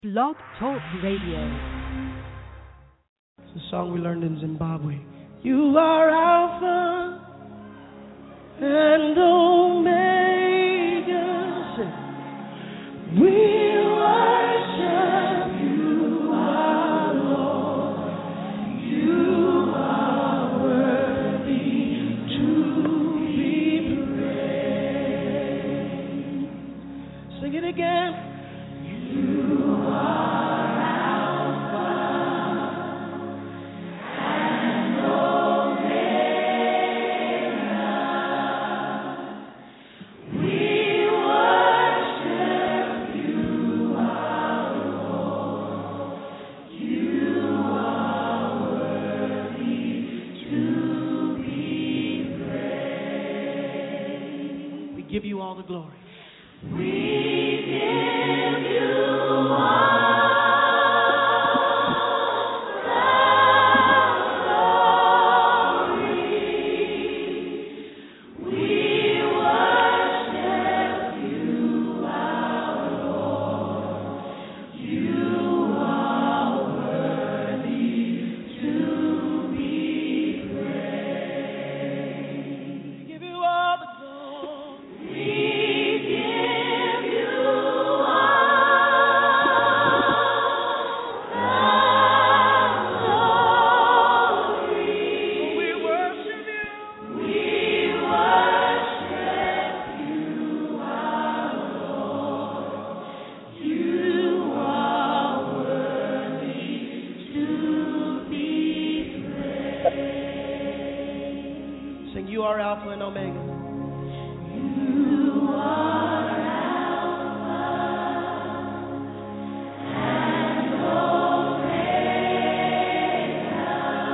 Blog Talk Radio. It's a song we learned in Zimbabwe. You are Alpha and Omega. We worship you, our Lord. You are worthy to be praised. Sing it again. Give you all the glory. We give you You are Alpha and Omega. You are Alpha and Omega.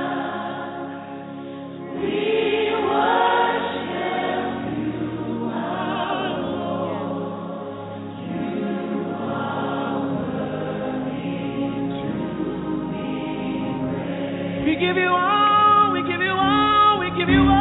We worship you, our Lord. You are worthy to be praised. We give you all, we give you all, we give you all.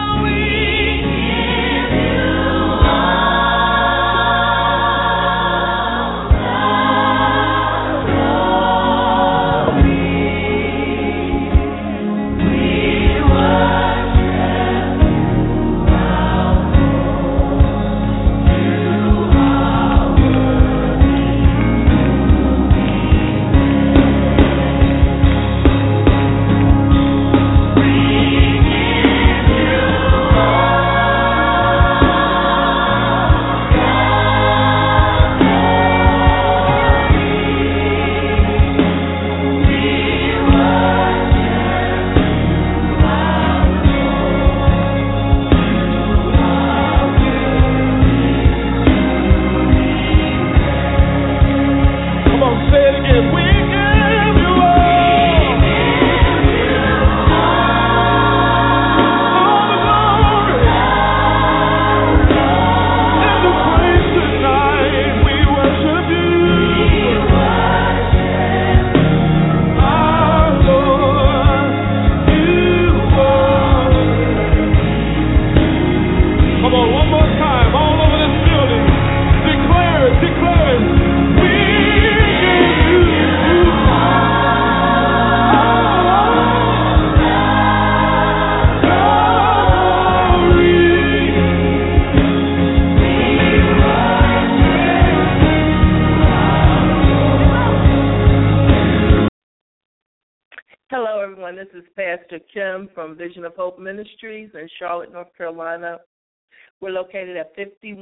This is Pastor Kim from Vision of Hope Ministries in Charlotte, North Carolina. We're located at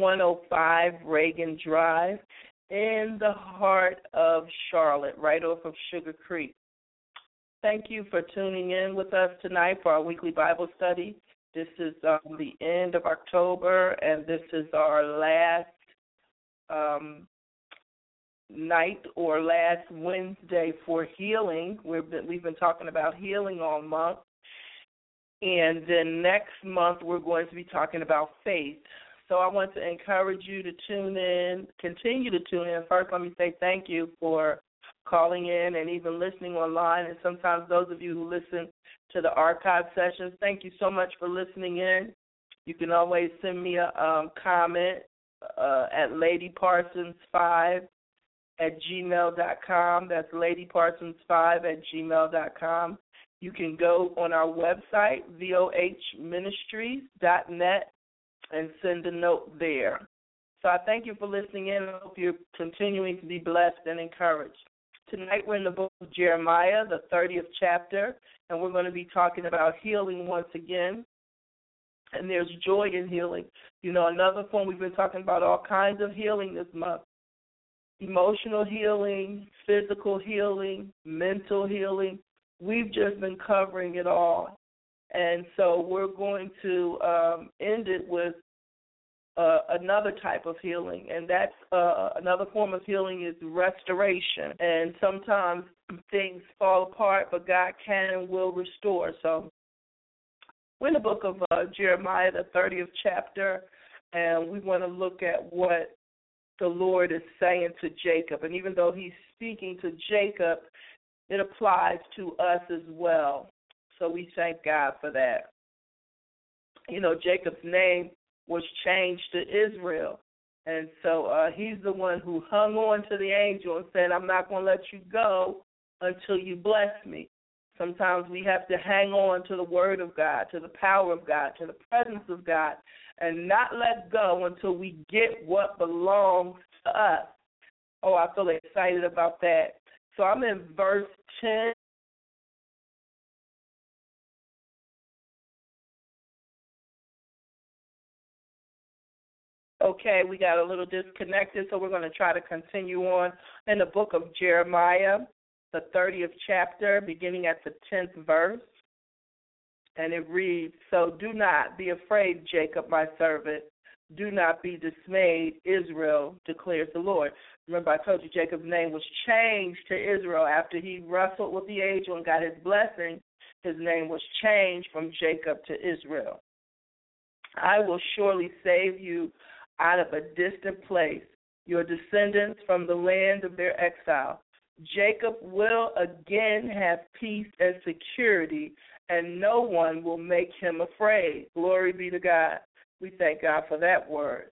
5105 Reagan Drive in the heart of Charlotte, right off of Sugar Creek. Thank you for tuning in with us tonight for our weekly Bible study. This is the end of October, and this is our last night or last Wednesday for healing. We've been talking about healing all month, and then next month we're going to be talking about faith. So I want to encourage you to tune in, continue to tune in. First, let me say thank you for calling in and even listening online, and sometimes those of you who listen to the archive sessions, thank you so much for listening in. You can always send me a comment at Lady Parsons 5 ladyparsons5@gmail.com. That's ladyparsons5@gmail.com. You can go on our website, vohministries.net, and send a note there. So I thank you for listening in. I hope you're continuing to be blessed and encouraged. Tonight we're in the book of Jeremiah, the 30th chapter, and we're going to be talking about healing once again. And there's joy in healing. You know, another form, we've been talking about all kinds of healing this month. Emotional healing, physical healing, mental healing. We've just been covering it all. And so we're going to end it with another type of healing, and that's another form of healing is restoration. And sometimes things fall apart, but God can and will restore. So we're in the book of Jeremiah, the 30th chapter, and we want to look at what the Lord is saying to Jacob. And even though he's speaking to Jacob, it applies to us as well. So we thank God for that. You know, Jacob's name was changed to Israel. And so he's the one who hung on to the angel and said, I'm not going to let you go until you bless me. Sometimes we have to hang on to the word of God, to the power of God, to the presence of God, and not let go until we get what belongs to us. Oh, I feel excited about that. So I'm in verse 10. Okay, we got a little disconnected, so we're going to try to continue on in the book of Jeremiah, the 30th chapter, beginning at the 10th verse. And it reads, So do not be afraid, Jacob, my servant. Do not be dismayed, Israel, declares the Lord. Remember, I told you Jacob's name was changed to Israel after he wrestled with the angel and got his blessing. His name was changed from Jacob to Israel. I will surely save you out of a distant place, your descendants from the land of their exile. Jacob will again have peace and security, and no one will make him afraid. Glory be to God. We thank God for that word.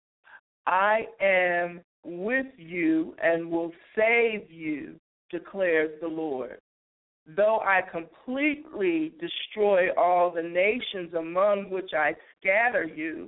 I am with you and will save you, declares the Lord. Though I completely destroy all the nations among which I scatter you,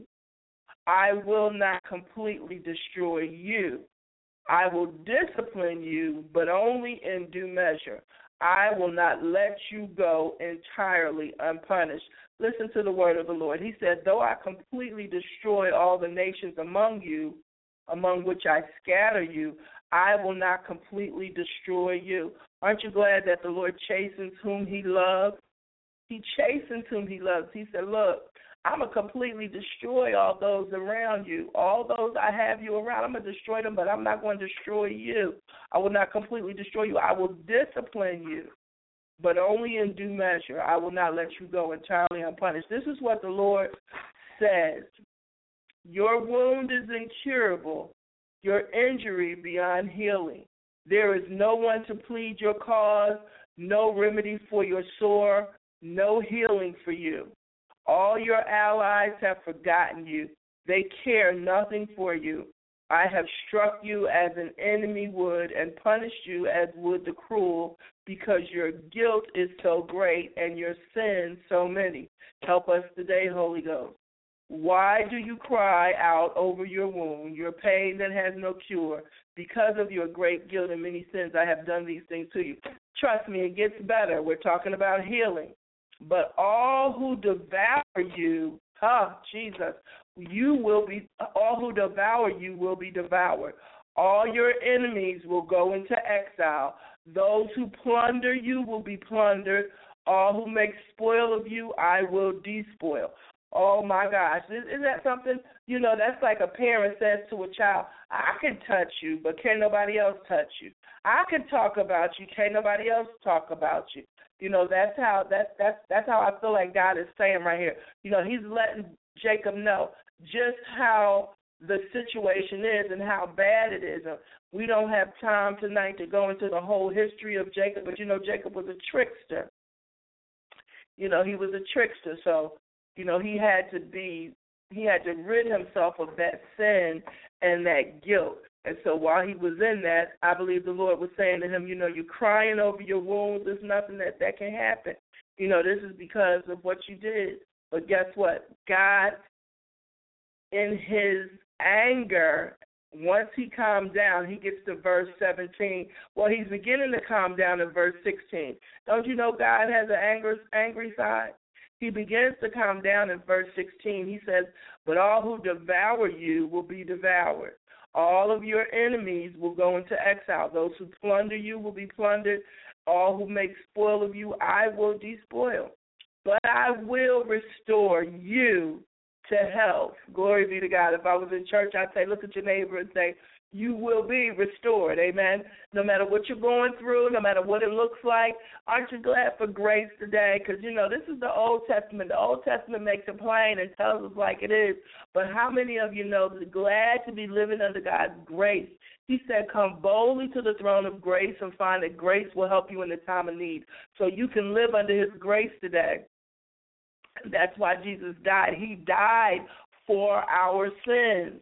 I will not completely destroy you. I will discipline you, but only in due measure. I will not let you go entirely unpunished. Listen to the word of the Lord. He said, though I completely destroy all the nations among you, among which I scatter you, I will not completely destroy you. Aren't you glad that the Lord chastens whom he loves? He chastens whom he loves. He said, look, I'm going to completely destroy all those around you. All those I have you around, I'm going to destroy them, but I'm not going to destroy you. I will not completely destroy you. I will discipline you, but only in due measure. I will not let you go entirely unpunished. This is what the Lord says. Your wound is incurable, your injury beyond healing. There is no one to plead your cause, no remedy for your sore, no healing for you. All your allies have forgotten you. They care nothing for you. I have struck you as an enemy would and punished you as would the cruel, because your guilt is so great and your sins so many. Help us today, Holy Ghost. Why do you cry out over your wound, your pain that has no cure? Because of your great guilt and many sins, I have done these things to you. Trust me, it gets better. We're talking about healing. But all who devour you, Jesus, all who devour you will be devoured. All your enemies will go into exile. Those who plunder you will be plundered. All who make spoil of you, I will despoil. Oh, my gosh. Isn't that something? You know, that's like a parent says to a child, I can touch you, but can't nobody else touch you. I can talk about you, can't nobody else talk about you. You know, that's how I feel like God is saying right here. You know, he's letting Jacob know just how the situation is and how bad it is. We don't have time tonight to go into the whole history of Jacob, but, you know, Jacob was a trickster. You know, he was a trickster, so, you know, he had to rid himself of that sin and that guilt. And so while he was in that, I believe the Lord was saying to him, you're crying over your wounds. There's nothing that can happen. This is because of what you did. But guess what? God, in his anger, once he calmed down, he gets to verse 17. Well, he's beginning to calm down in verse 16. Don't you know God has an angry side? He begins to calm down in verse 16. He says, but all who devour you will be devoured. All of your enemies will go into exile. Those who plunder you will be plundered. All who make spoil of you, I will despoil. But I will restore you to health. Glory be to God. If I was in church, I'd say, look at your neighbor and say, you will be restored. Amen. No matter what you're going through, no matter what it looks like, aren't you glad for grace today? Because, this is the Old Testament. The Old Testament makes it plain and tells us like it is. But how many of you know that glad to be living under God's grace? He said, come boldly to the throne of grace and find that grace will help you in the time of need. So you can live under his grace today. That's why Jesus died. He died for our sins.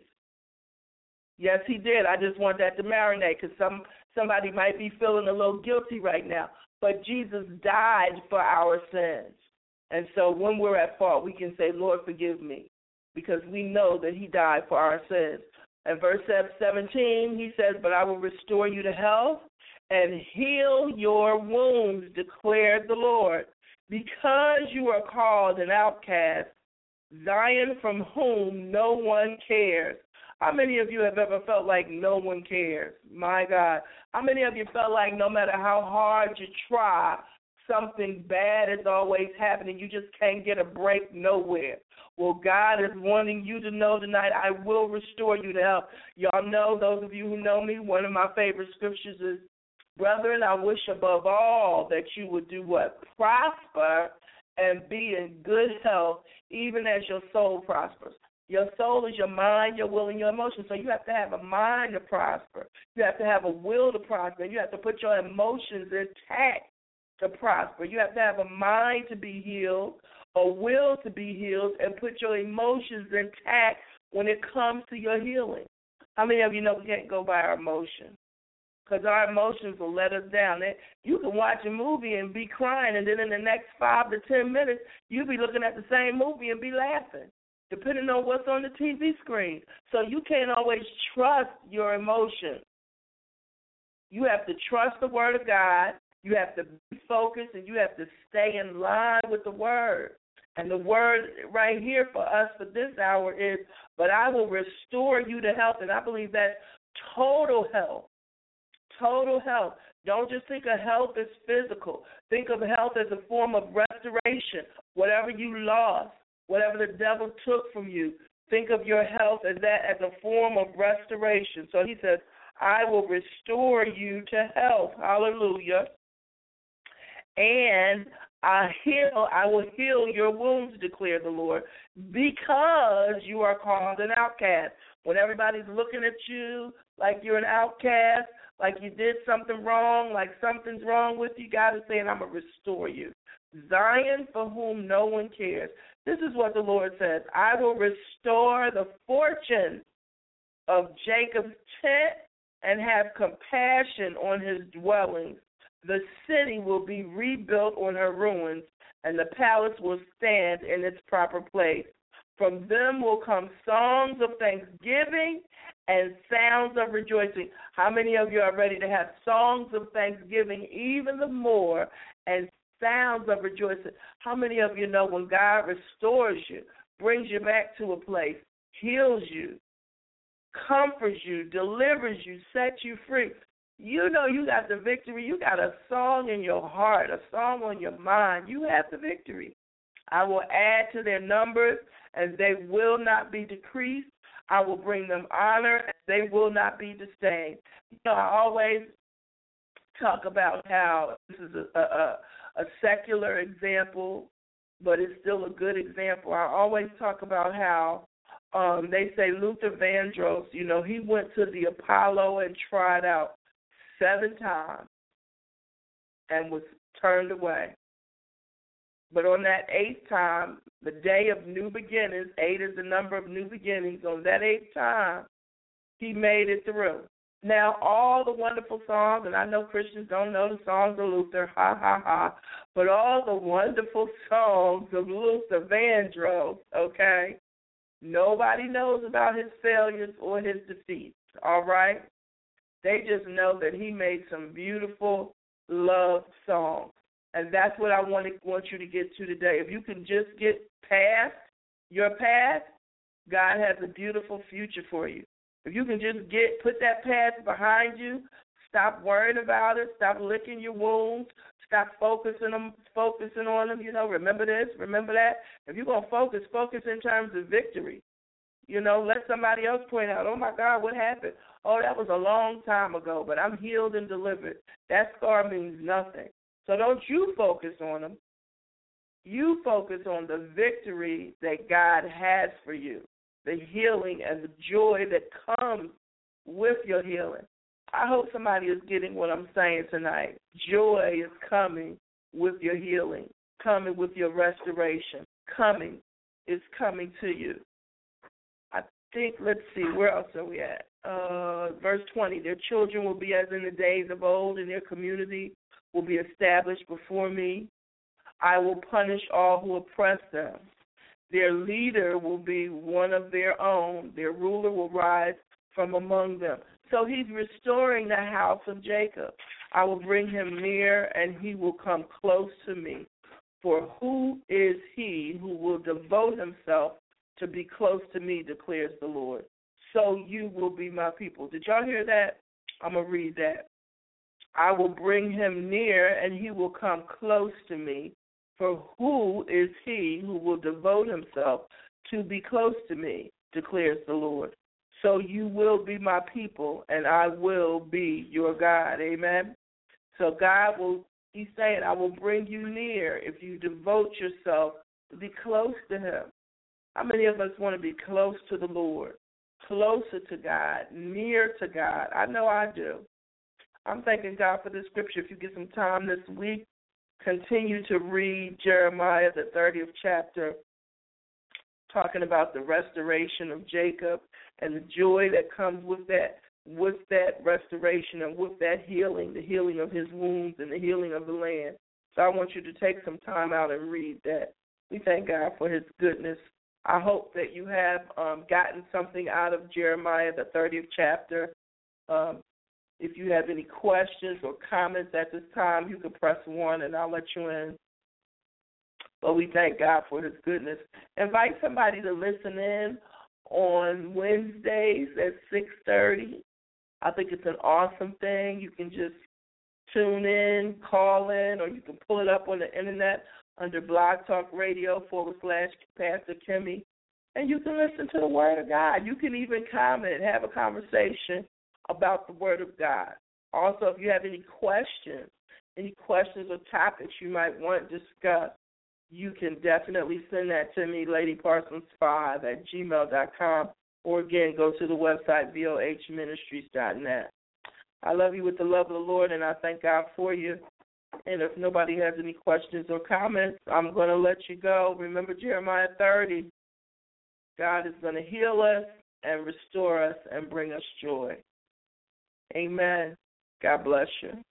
Yes, he did. I just want that to marinate because somebody might be feeling a little guilty right now. But Jesus died for our sins. And so when we're at fault, we can say, Lord, forgive me, because we know that he died for our sins. And verse 17, he says, but I will restore you to health and heal your wounds, declared the Lord. Because you are called an outcast, Zion, from whom no one cares. How many of you have ever felt like no one cares? My God. How many of you felt like no matter how hard you try, something bad is always happening? You just can't get a break nowhere. Well, God is wanting you to know tonight, I will restore you to health. Y'all know, those of you who know me, one of my favorite scriptures is, brethren, I wish above all that you would do what? Prosper and be in good health, even as your soul prospers. Your soul is your mind, your will, and your emotions. So you have to have a mind to prosper. You have to have a will to prosper. You have to put your emotions intact to prosper. You have to have a mind to be healed, a will to be healed, and put your emotions intact when it comes to your healing. How many of you know we can't go by our emotions? Because our emotions will let us down. You can watch a movie and be crying, and then in the next 5 to 10 minutes, you'll be looking at the same movie and be laughing, depending on what's on the TV screen. So you can't always trust your emotions. You have to trust the Word of God. You have to be focused, and you have to stay in line with the Word. And the word right here for us for this hour is, but I will restore you to health. And I believe that's total health. Total health. Don't just think of health as physical. Think of health as a form of restoration. Whatever you lost, whatever the devil took from you, think of your health as that, as a form of restoration. So he says, I will restore you to health. Hallelujah. And I will heal your wounds, declare the Lord, because you are called an outcast. When everybody's looking at you like you're an outcast, like you did something wrong, like something's wrong with you, God is saying, I'm going to restore you. Zion, for whom no one cares. This is what the Lord says. I will restore the fortune of Jacob's tent and have compassion on his dwellings. The city will be rebuilt on her ruins, and the palace will stand in its proper place. From them will come songs of thanksgiving and sounds of rejoicing. How many of you are ready to have songs of thanksgiving even the more and sounds of rejoicing? How many of you know when God restores you, brings you back to a place, heals you, comforts you, delivers you, sets you free, you know you got the victory. You got a song in your heart, a song on your mind. You have the victory. I will add to their numbers, and they will not be decreased. I will bring them honor, and they will not be disdained. You know, I always talk about how this is a secular example, but it's still a good example. I always talk about how they say Luther Vandross, you know, he went to the Apollo and tried out 7 times and was turned away. But on that 8th time, the day of new beginnings, 8 is the number of new beginnings, on that 8th time, he made it through. Now, all the wonderful songs, and I know Christians don't know the songs of Luther, ha, ha, ha, but all the wonderful songs of Luther Vandross, okay? Nobody knows about his failures or his defeats, all right? They just know that he made some beautiful love songs. And that's what I want you to get to today. If you can just get past your past, God has a beautiful future for you. If you can just put that past behind you, stop worrying about it, stop licking your wounds, stop focusing on them, remember this, remember that. If you're going to focus in terms of victory. Let somebody else point out, oh, my God, what happened? Oh, that was a long time ago, but I'm healed and delivered. That scar means nothing. So don't you focus on them. You focus on the victory that God has for you, the healing and the joy that comes with your healing. I hope somebody is getting what I'm saying tonight. Joy is coming with your healing, coming with your restoration, is coming to you. Let's see, where else are we at? Verse 20, their children will be as in the days of old, and their community will be established before me. I will punish all who oppress them. Their leader will be one of their own. Their ruler will rise from among them. So he's restoring the house of Jacob. I will bring him near, and he will come close to me. For who is he who will devote himself to be close to me, declares the Lord. So you will be my people. Did y'all hear that? I'm going to read that. I will bring him near, and he will come close to me. For who is he who will devote himself to be close to me, declares the Lord. So you will be my people, and I will be your God. Amen? So he's saying, I will bring you near if you devote yourself to be close to him. How many of us want to be close to the Lord, closer to God, near to God? I know I do. I'm thanking God for this scripture. If you get some time this week, continue to read Jeremiah, the 30th chapter, talking about the restoration of Jacob and the joy that comes with that restoration and with that healing, the healing of his wounds and the healing of the land. So I want you to take some time out and read that. We thank God for his goodness. I hope that you have gotten something out of Jeremiah, the 30th chapter. If you have any questions or comments at this time, you can press 1 and I'll let you in. But we thank God for his goodness. Invite somebody to listen in on Wednesdays at 6:30. I think it's an awesome thing. You can just tune in, call in, or you can pull it up on the internet under Blog Talk Radio /Pastor Kimmy, and you can listen to the Word of God. You can even comment, have a conversation about the Word of God. Also, if you have any questions or topics you might want discussed, you can definitely send that to me, ladyparsons5@gmail.com, or again, go to the website, vohministries.net. I love you with the love of the Lord, and I thank God for you. And if nobody has any questions or comments, I'm going to let you go. Remember Jeremiah 30. God is going to heal us and restore us and bring us joy. Amen. God bless you.